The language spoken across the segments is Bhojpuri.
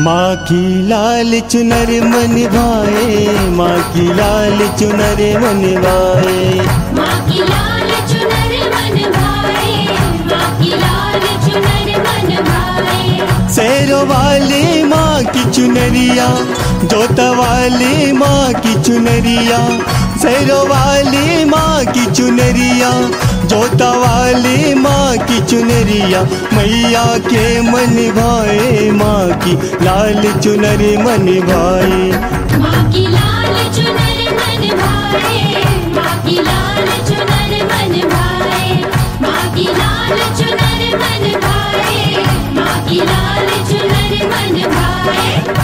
माँ की लाल चुनर मन भाए, माँ की लाल चुनर मन भाए, माँ की लाल चुनर मन भाए, माँ की लाल चुनर मन भाए। शेरों वाली माँ की चुनरिया, जोता वाली माँ की चुनरिया, शेरों वाली माँ की चुनरिया, जोता वाली माँ की चुनरिया, मैया के मन भाए, माँ की लाल चुनर मन भाए। माँ की लाल चुनर मन भाए, माँ की लाल चुनर मन भाए, माँ की लाल चुनर मन भाए, माँ की लाल चुनर मन भाए।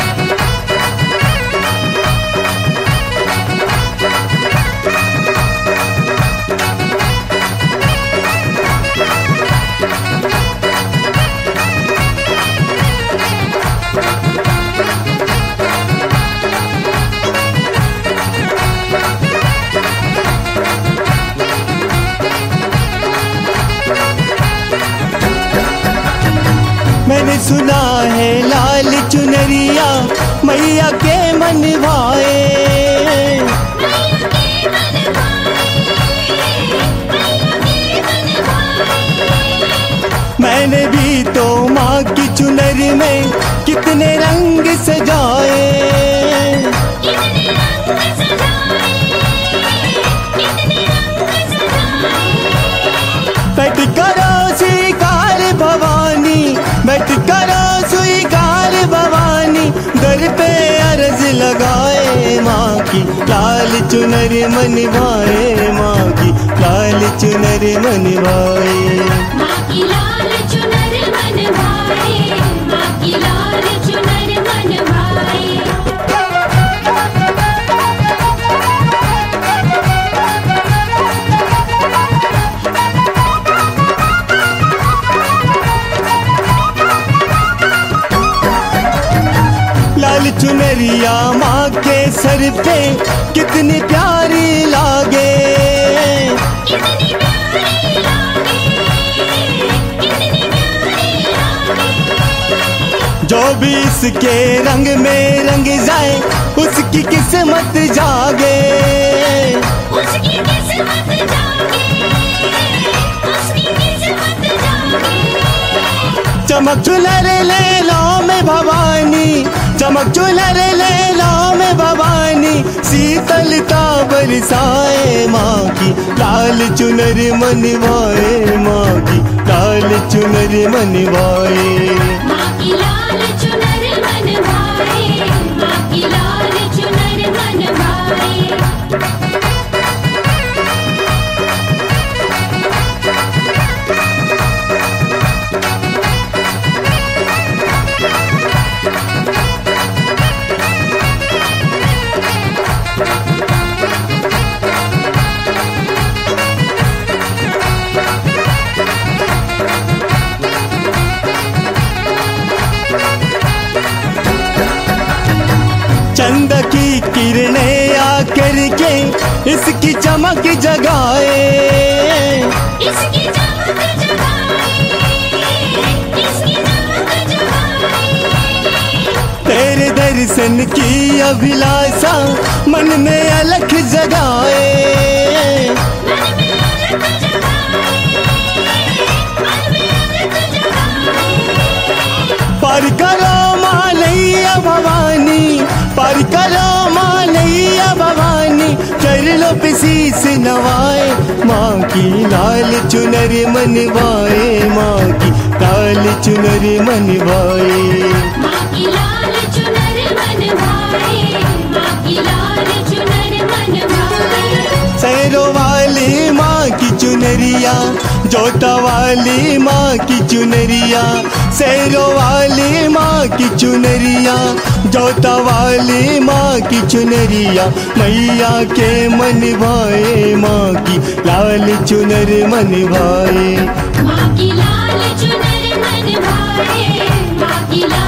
मैंने सुना है लाल चुनरिया मैया के मन भाए, मैंने भी तो माँ की चुनर में कितने रंग सजाए, बैठ करो स्वीकार भवानी, बैठ करो स्वीकार भवानी, दर पे अर्ज लगाए, माँ की लाल चुनर मन भाए, माँ की लाल चुनर मन भाए। माँ की लाल चुनर मन भाए, माँ की लाल चुनर मन भाए। लाल चुनरिया माँ के सर पे कितनी प्यारी लागे, कितनी प्यारी लागे, कितनी प्यारी लागे। जो भी इसके रंग में रंग जाए उसकी किस्मत जागे, उसकी किस्मत जागे, उसकी किस्मत जागे। चमक चुनर ले लो में भवानी, चमक चुनर ले लो में भवानी, शीतलता बरसाए, माँ की लाल चुनर मन भाए, माँ की लाल चुनर मन भाए। माँ की लाल चुनर मन भाए, माँ की लाल चुनर मन भाए। चंद की किरणें आकर के इसकी चमक जगाए, इसकी चमक जगाए, इसकी चमक जगाए। तेरे दर्शन की अभिलाषा मन में अलख जगाए, मन में अलख जगाए, मन में अलख जगाए। पार करो माँ नैया भवानी, पार करो माँ नैया भवानी, चरणों पे शीस नवाए, माँ की लाल चुनर मन भाए, माँ की लाल चुनर मन भाए। माँ की लाल चुनर मन भाए, माँ की लाल चुनर मन भाए। शेरों वाली माँ की चुनरिया, जोता वाली माँ की चुनरिया, शेरों वाली माँ की चुनरिया, जोता वाली माँ की चुनरिया, मैया के मन भाए, माँ की लाल चुनर मन भाए। माँ की लाल चुनर मन भाए, माँ की लाल